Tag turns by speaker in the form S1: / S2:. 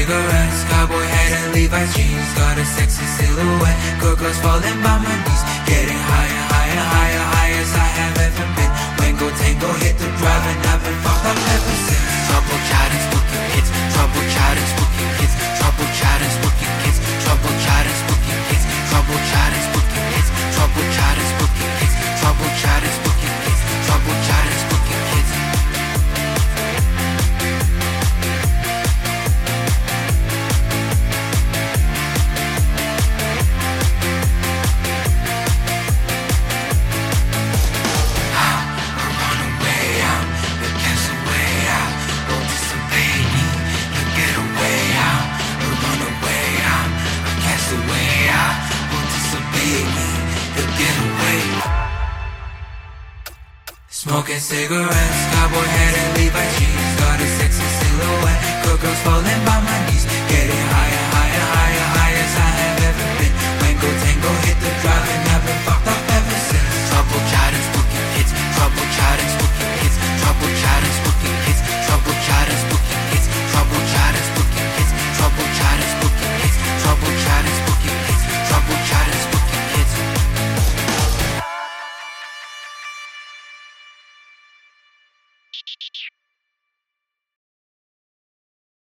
S1: cigarettes, cowboy hat and Levi's jeans. Got a sexy silhouette, good girls falling by my knees. Getting higher, higher, higher, higher as I have ever been. Wango tango, hit the drive and I've been fucked up ever since. Trouble child and spooky kids, trouble child and spooky kids, trouble child and spooky kids, trouble child and spooky kids, trouble child and spooky kids, trouble child and spooky kids, trouble child and spooky kids, trouble child and spooky kids. Smoking cigarettes, cowboy hat and Levi's jeans. Got a sexy silhouette, good girls falling by my knees.